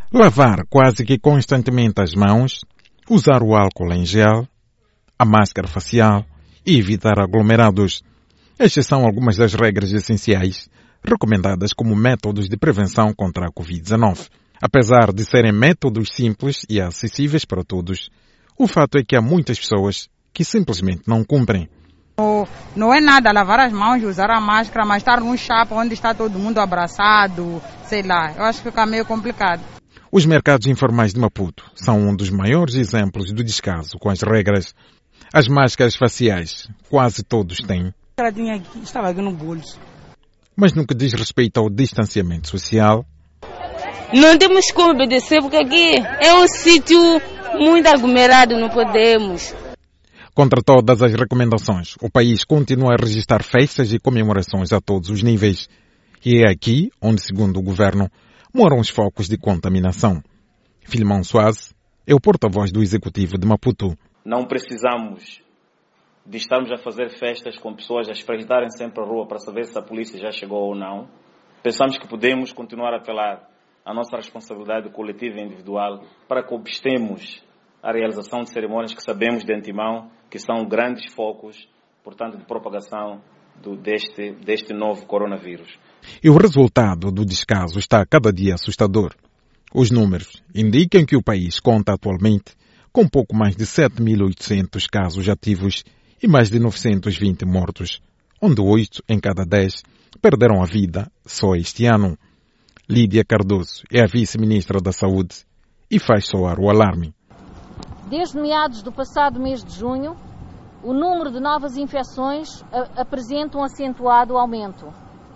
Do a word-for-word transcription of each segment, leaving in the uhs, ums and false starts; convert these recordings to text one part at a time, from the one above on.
Lavar quase que constantemente as mãos, usar o álcool em gel, a máscara facial e evitar aglomerados. Estas são algumas das regras essenciais recomendadas como métodos de prevenção contra a covid dezenove. Apesar de serem métodos simples e acessíveis para todos, o fato é que há muitas pessoas que simplesmente não cumprem. Não é nada lavar as mãos, usar a máscara, mas estar num chapa onde está todo mundo abraçado, sei lá, eu acho que fica meio complicado. Os mercados informais de Maputo são um dos maiores exemplos do descaso com as regras. As máscaras faciais, quase todos têm. Ela tinha aqui, estava aqui no bolso. Mas no que diz respeito ao distanciamento social, não temos como obedecer, porque aqui é um sítio muito aglomerado, não podemos. Contra todas as recomendações, o país continua a registrar festas e comemorações a todos os níveis. E é aqui onde, segundo o governo, moram os focos de contaminação. Filimão Soares é o porta-voz do Executivo de Maputo. Não precisamos de estarmos a fazer festas com pessoas a espreitarem sempre a rua para saber se a polícia já chegou ou não. Pensamos que podemos continuar a apelar à nossa responsabilidade coletiva e individual para que obstemos a realização de cerimônias que sabemos de antemão que são grandes focos, portanto, de propagação do, deste, deste novo coronavírus. E o resultado do descaso está cada dia assustador. Os números indicam que o país conta atualmente com pouco mais de sete mil e oitocentos casos ativos e mais de novecentos e vinte mortos, onde oito em cada dez perderam a vida só este ano. Lídia Cardoso é a vice-ministra da Saúde e faz soar o alarme. Desde meados do passado mês de junho, o número de novas infecções apresenta um acentuado aumento.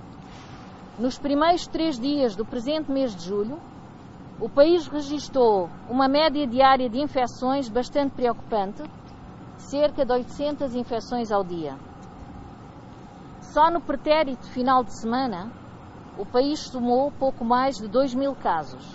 Nos primeiros três dias do presente mês de julho, o país registrou uma média diária de infecções bastante preocupante, cerca de oitocentas infecções ao dia. Só no pretérito final de semana, o país somou pouco mais de dois mil casos.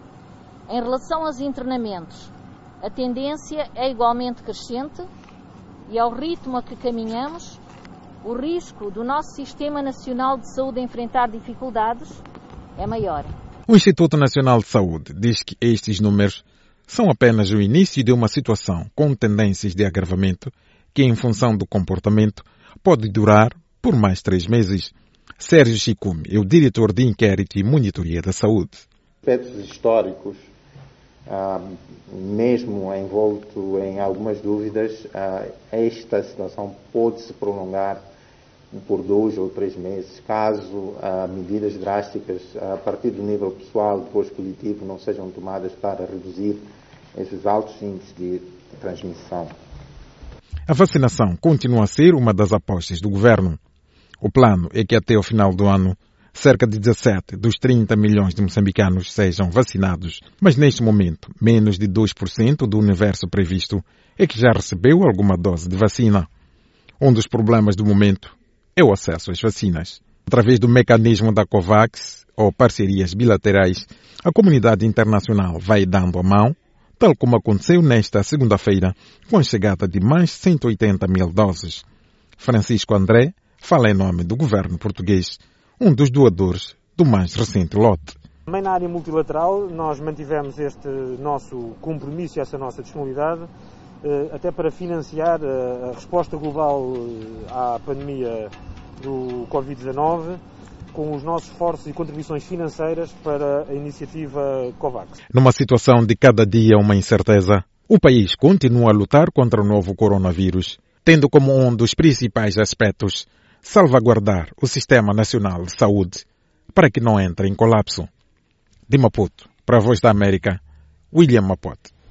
Em relação aos internamentos, a tendência é igualmente crescente e, ao ritmo a que caminhamos, o risco do nosso Sistema Nacional de Saúde enfrentar dificuldades é maior. O Instituto Nacional de Saúde diz que estes números são apenas o início de uma situação com tendências de agravamento que, em função do comportamento, pode durar por mais três meses. Sérgio Chicume é o diretor de inquérito e monitoria da saúde. Aspectos históricos, ah, mesmo envolto em algumas dúvidas, ah, esta situação pode se prolongar por dois ou três meses, caso ah, medidas drásticas a partir do nível pessoal, depois coletivo, não sejam tomadas para reduzir esses altos índices de transmissão. A vacinação continua a ser uma das apostas do governo. O plano é que até o final do ano, cerca de dezassete dos trinta milhões de moçambicanos sejam vacinados, mas neste momento, menos de dois por cento do universo previsto é que já recebeu alguma dose de vacina. Um dos problemas do momento é o acesso às vacinas. Através do mecanismo da COVAX ou parcerias bilaterais, a comunidade internacional vai dando a mão, tal como aconteceu nesta segunda-feira, com a chegada de mais cento e oitenta mil doses. Francisco André fala em nome do governo português, um dos doadores do mais recente lote. Também na área multilateral, nós mantivemos este nosso compromisso e essa nossa disponibilidade até para financiar a resposta global à pandemia do covid dezenove com os nossos esforços e contribuições financeiras para a iniciativa COVAX. Numa situação de cada dia uma incerteza, o país continua a lutar contra o novo coronavírus, tendo como um dos principais aspectos salvaguardar o Sistema Nacional de Saúde para que não entre em colapso. De Maputo, para a Voz da América, William Mapote.